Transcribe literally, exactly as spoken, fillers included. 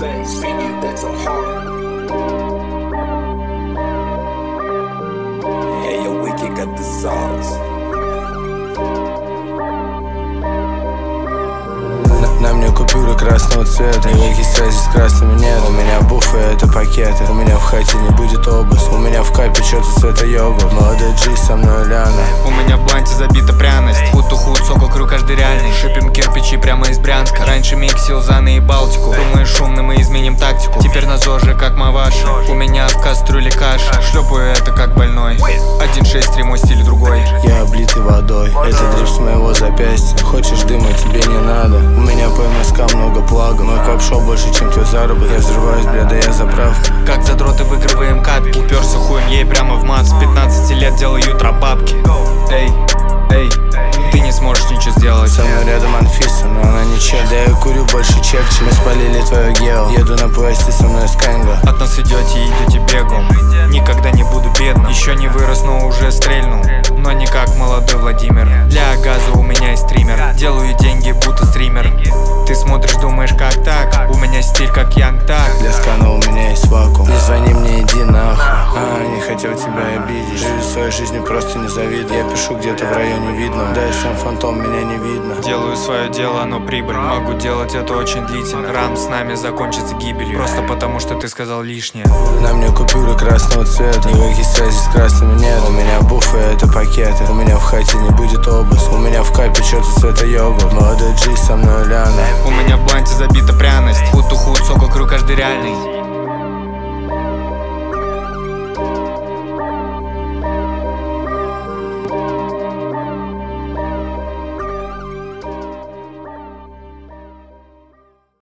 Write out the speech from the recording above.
place, feeling that's a heart. Hey, yo, Wiki got the sauce. На мне купюры красного цвета, никаких связей с красными нет. У меня буфы, это пакеты, у меня в хате не будет обувь. У меня в кайпе что-то цвета йогурт. Молодой Джи, со мной Ляна. У меня в бланте забита пряность. Худ-ту-худ, сок вокруг каждый реальный. Шипим кирпичи прямо из Брянска. Раньше миксил Заны и Балтику. Думаешь, шумно, мы изменим тактику. Теперь на ЗОЖе как Маваши. У меня в кастрюле каша. Шлепаю это как больной. один шесть три, мой стиль другой. Я облитый водой, это дрифт с моего запястья. Хочешь дыма, тебе не надо. У меня по МСК много плага. Мой кап-шоу больше, чем твой заработок. Я взрываюсь, бля, да я заправка. Как задроты выигрываем катки. Уперся хуем ей прямо в мат. С пятнадцати лет делаю утро бабки. Эй, эй, ты не сможешь ничего сделать. Со мной рядом Анфиса, но она не чек. Да я курю больше чек, чем мы спалили твое гео. Еду на поезде, со мной Сканга. От нас идете и идете бегом. Никогда не буду бедным. Еще не вырос, но уже стрельнул. Но не как молодой Владимир. Для газа у меня есть стример. Делаю деньги, будто стример. Ты смотришь, думаешь, как так? У меня стиль как Янг Так. Для скана у меня есть вакуум. Не звони мне, иди нахуй. А, не хотел тебя обидеть. Живу своей жизнью, просто не завидую. Я пишу где-то в районе видно. Да я сам фантом, меня не видно. Делаю свое дело, оно прибыльно. Могу делать это очень длительно. Рам с нами закончится гибелью. Просто потому, что ты сказал лишнее. На мне купюры красного цвета, никаких связей с красными нет. У меня буфы, это пакеты. У меня в хате не будет обувь. У меня в кайпе что-то цвета йогурт. Молодой Джи, со мной Ляна. У меня в бланте забита пряность. Худ-ту-худ, сок вокруг каждый реальный.